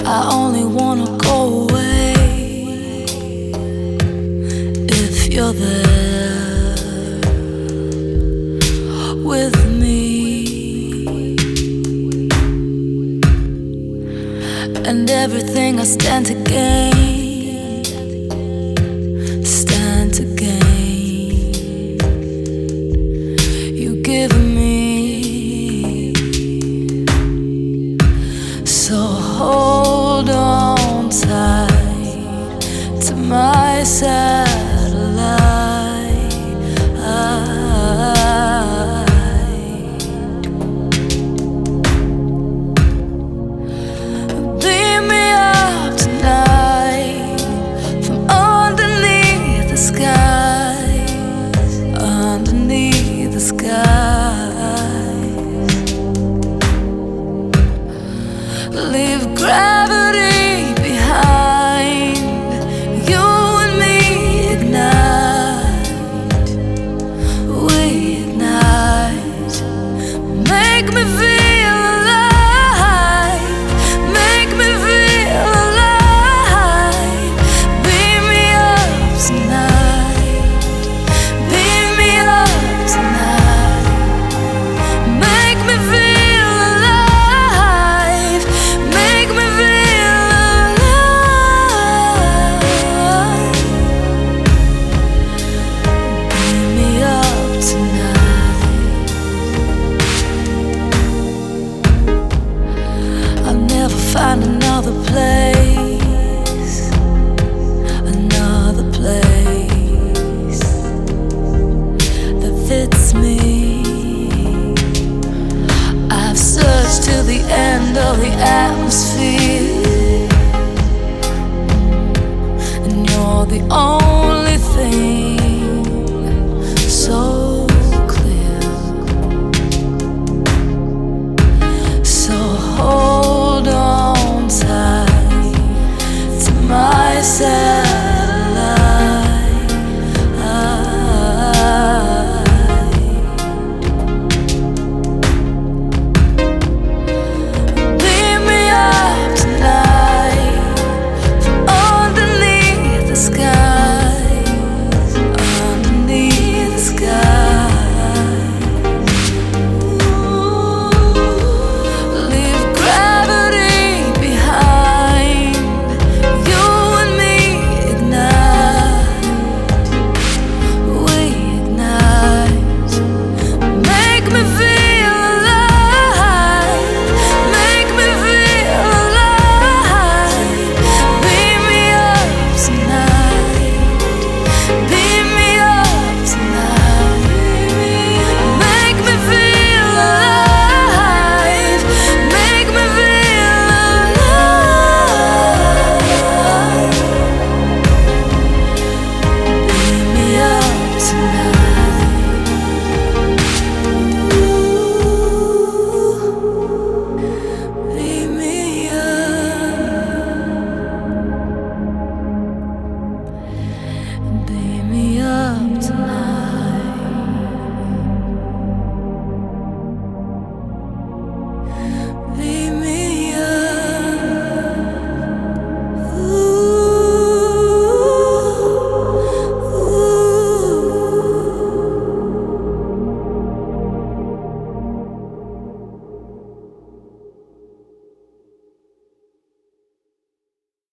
I only wanna go away if you're there with me. And everything I stand to gain, stand to gain. You give me. So hold on tight to my satellite. Beam me up tonight from underneath the skies, underneath the skies. Leave gravity behind. You and me ignite. We ignite. Make me feel alive. Make me feel alive. Beam me up tonight. Beam me up tonight. Make me feel alive. Make me feel alive. Beam me up tonight. I'll never find another place, another place that fits me. I've searched till the end of the atmosphere, and you're the only thing